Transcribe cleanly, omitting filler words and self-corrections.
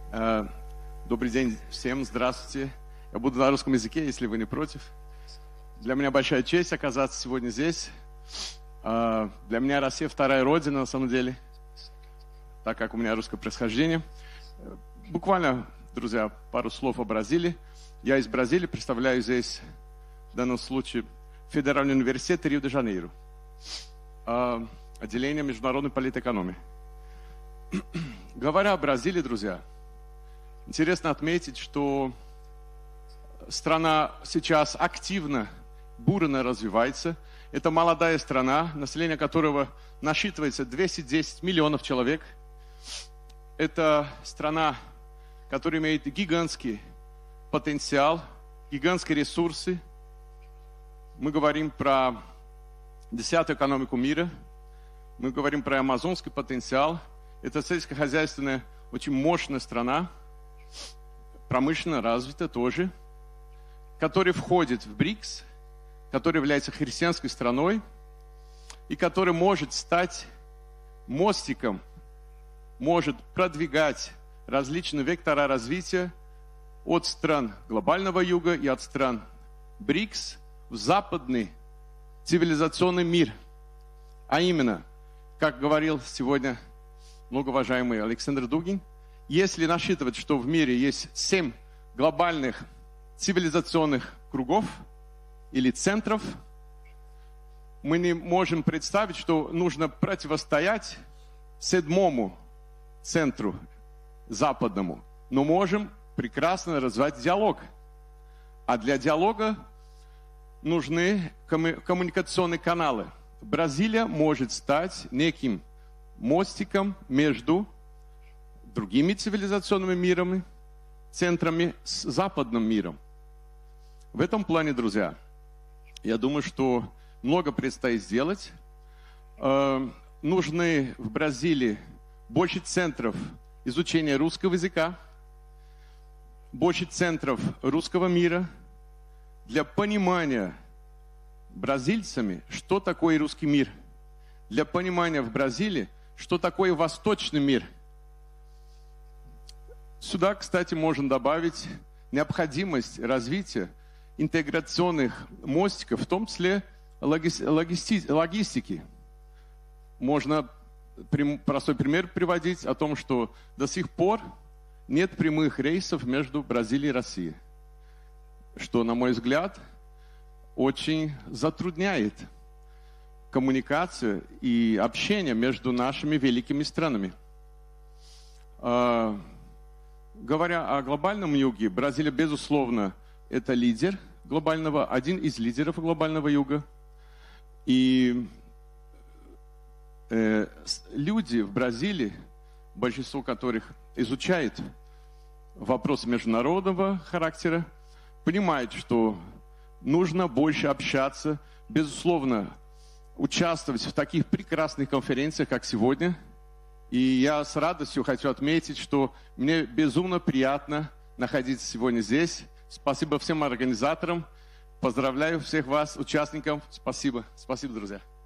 Добрый день всем, здравствуйте. Я буду на русском языке, если вы не против. Для меня большая честь оказаться сегодня здесь. Для меня Россия вторая родина, на самом деле, так как у меня русское происхождение. Буквально, друзья, пару слов о Бразилии. Я из Бразилии, представляю здесь, в данном случае, Федеральный университет Рио-де-Жанейро, отделение международной политэкономии. Говоря о Бразилии, друзья, интересно отметить, что страна сейчас активно, бурно развивается. Это молодая страна, население которого насчитывается 210 миллионов человек. Это страна, которая имеет гигантский потенциал, гигантские ресурсы. Мы говорим про 10-ю экономику мира, мы говорим про амазонский потенциал. Это сельскохозяйственная, очень мощная страна, промышленно развитая тоже, которая входит в БРИКС, которая является христианской страной и которая может стать мостиком, может продвигать различные вектора развития от стран глобального юга и от стран БРИКС в западный цивилизационный мир. А именно, как говорил сегодня многоуважаемый Александр Дугин, если насчитывать, что в мире есть 7 глобальных цивилизационных кругов или центров, мы не можем представить, что нужно противостоять 7-му центру западному, но можем прекрасно развивать диалог. А для диалога нужны коммуникационные каналы. Бразилия может стать неким мостиком между другими цивилизационными мирами, центрами с западным миром. В этом плане, друзья, я думаю, что много предстоит сделать. Нужны в Бразилии больше центров изучения русского языка, больше центров русского мира для понимания бразильцами, что такое русский мир, для понимания в Бразилии, что такое восточный мир. Сюда, кстати, можно добавить необходимость развития интеграционных мостиков, в том числе логистики. Можно простой пример приводить о том, что до сих пор нет прямых рейсов между Бразилией и Россией, что, на мой взгляд, очень затрудняет коммуникацию и общение между нашими великими странами. Говоря о глобальном юге, Бразилия, безусловно, это лидер глобального, один из лидеров глобального юга. И люди в Бразилии, большинство которых изучает вопросы международного характера, понимают, что нужно больше общаться, безусловно, участвовать в таких прекрасных конференциях, как сегодня. И я с радостью хочу отметить, что мне безумно приятно находиться сегодня здесь. Спасибо всем организаторам. Поздравляю всех вас, участников. Спасибо. Спасибо, друзья.